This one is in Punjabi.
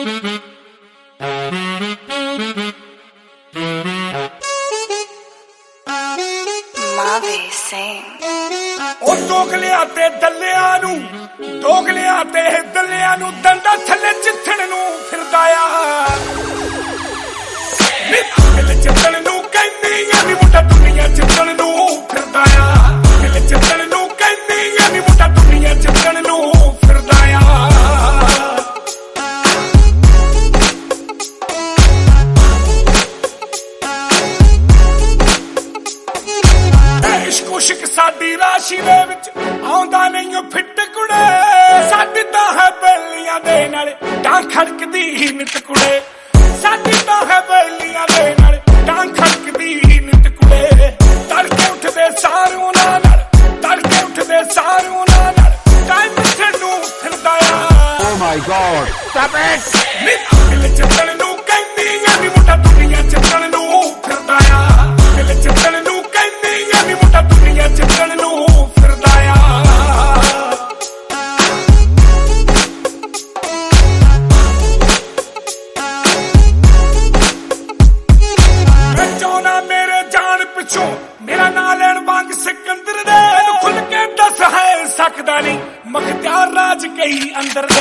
ਉਹ ਦੋਗਲਿਆਂ ਤੇ ਦੱਲਿਆਂ ਨੂੰ ਦੋਗਲਿਆਂ ਤੇ ਦੱਲਿਆਂ ਨੂੰ ਦੰਦਾਂ ਥੱਲੇ ਚਿੱਥਣ ਨੂੰ ਫਿਰਦਾ ਆ ਨੀ ਦਿਲ ਚਿੱਥਣ ਨੂੰ ਕਹਿੰਦੀ ਆ ਨੀ ਮੁੰਡਾ ਦੁਨੀਆ ਚਿੱਥਣ ਨੂੰ ਫਿਰਦਾ ਆ ਦਿਲ ਚਿੱਥਣ ਨੂੰ ਕਹਿੰਦੀ ਆ ਨੀ ਮੁੰਡਾ ਦੁਨੀਆ ਚਿੱਥਣ ਨੂੰ ਫਿਰਦਾ ਆ ਇਸ਼ਕ ਸਾਡੀ ਰਾਸ਼ੀ ਦੇ ਵਿੱਚ ਆਉਂਦਾ ਨਹੀਂ ਫਿੱਟ ਕੁੜੇ ਸਾਡੀ ਤਾਂ ਹੈ ਬੇਲੀਆਂ ਦੇ ਨਾਲ ਡਾਂ ਖੜਕਦੀ ਨਿਤ ਕੁੜੇ ਸਾਡੀ ਤਾਂ ਹੈ ਬੇਲੀਆਂ ਦੇ ਨਾਲ ਡਾਂ ਖੜਕਦੀ ਨਿਤ ਕੁੜੇ ਤੜਕੇ ਉੱਠਦੇ ਸਾਰ ਉਹਨਾਂ ਨਾਲ ਤੜਕੇ ਉੱਠਦੇ ਸਾਰ ਉਹਨਾਂ ਨਾਲ ਟਾਈਮ ਨੂੰ ਫਿਰਦਾ ਆ oh my god stop it ਦਿਲ ਚੱਲਣ ਨੂੰ ਕਹਿੰਦੀ ਆ ਨੀ ਮੁੰਡਾ ਦੁਨੀਆ ਚੱਲਣ ਨੂੰ ਫਿਰਦਾ ਆ ਦਿਲ ਚੱਲਣ ਨੂੰ ਕਹਿੰਦੀ ਆ ਨੀ ਮੁੰਡਾ ਦੁਨੀਆ ਚੱਲਣ ਨੂੰ ਫਿਰਦਾ ਆ ਮੈਂ ਚਾਹੁੰਦਾ ਮੇਰੇ ਜਾਨ ਪਿੱਛੋਂ ਮੇਰਾ ਨਾਂ ਲੈਣ ਵਾਂਗ ਸਿਕੰਦਰ ਦੇ ਖੁੱਲ ਕੇ ਦੱਸ ਹੈ ਸਕਦਾ ਨਹੀਂ ਮਖਤਿਆਰ ਰਾਜ ਕਈ ਅੰਦਰ